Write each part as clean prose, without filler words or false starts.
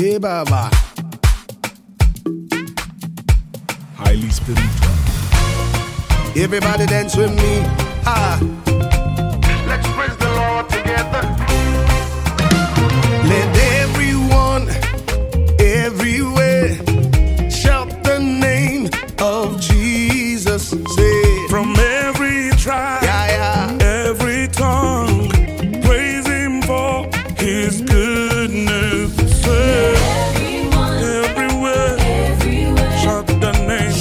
Hey, Baba. Highly spiritual. Everybody dance with me. Let's praise the Lord together. Let everyone, everywhere, shout the name of Jesus. Say, From every tribe, every tongue, praise Him for His goodness. Say, everywhere, shout the name.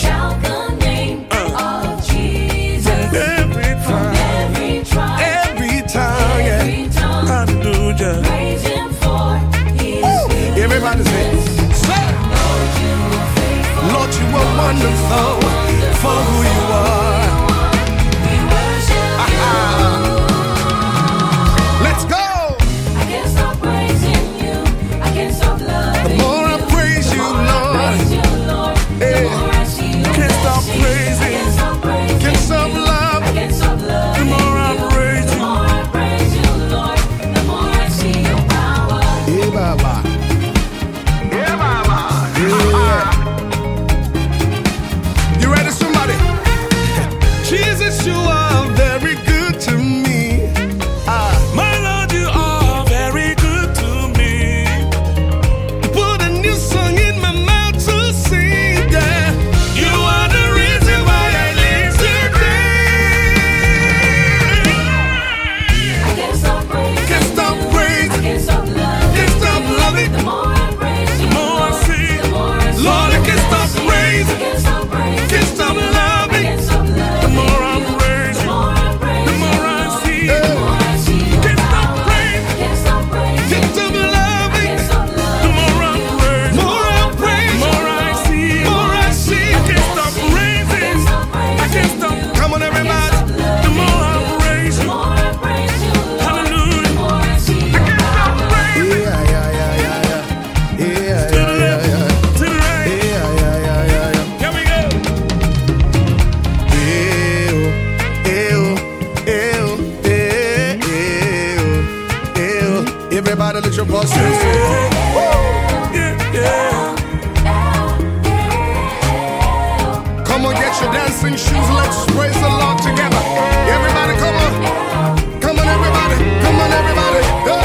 of Jesus. Every tribe, every tongue, hallelujah. Praise Him for His everybody say, Lord, you are wonderful for who you are. We worship Let's go. I can't stop praising you. I can't stop loving The more I praise you, Lord, praise you, Lord. The more I see you, Can't stop I praising. can't stop praising can some you. love. I can't stop loving The more I you. praise The you. more I praise you, Lord. The more I see your power. Hey, Baba. Yeah, Mama. Yeah. You ready, somebody? Jesus, you are very good to me. My Lord, you are very good to me. Put a new song in my mouth to sing. Yeah. You are the reason why I live today. I can't stop praising Can't stop you. praising. I can't stop loving Can't stop you. loving. The more I praise you, The more I see. the more I see Lord, I you. can't stop I praising. can't stop praising Can't stop you. loving. I can't stop loving The more I you. praise The you. more I praise The more you, I Lord. see. The more I see your Can't stop power. praising. I can't stop praising Can't stop you. loving. I can't stop The loving more I you. praise, More I praise. more I see. More I see. I can't stop praising. I can't stop. Come on, everybody. The more I praise The you, more I praise you, Lord. The hallelujah. more I see your power. Yeah, yeah, yeah, yeah, yeah. Yeah, To the yeah, yeah, left, yeah. to the right. Yeah, yeah, yeah, yeah, yeah. Here we go. Everybody let your voice say, Yeah, yeah. come on, get your dancing shoes. Let's praise the Lord together. Everybody, come on. Come on, everybody. Come on, everybody.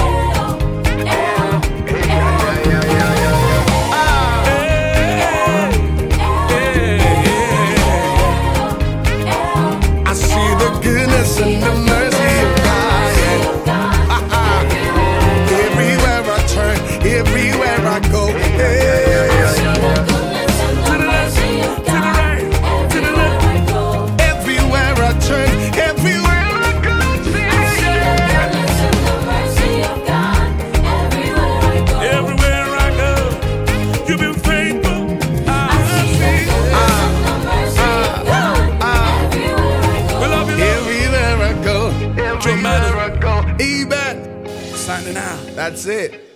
I see the goodness and the mercy of God. Everywhere I turn, everywhere I go. To the right, to the left. Everywhere I turn, everywhere I go. Everywhere I go, you've been faithful. We love you, Lord. Everywhere I go. Everywhere I go. Amen. Signing out. That's it.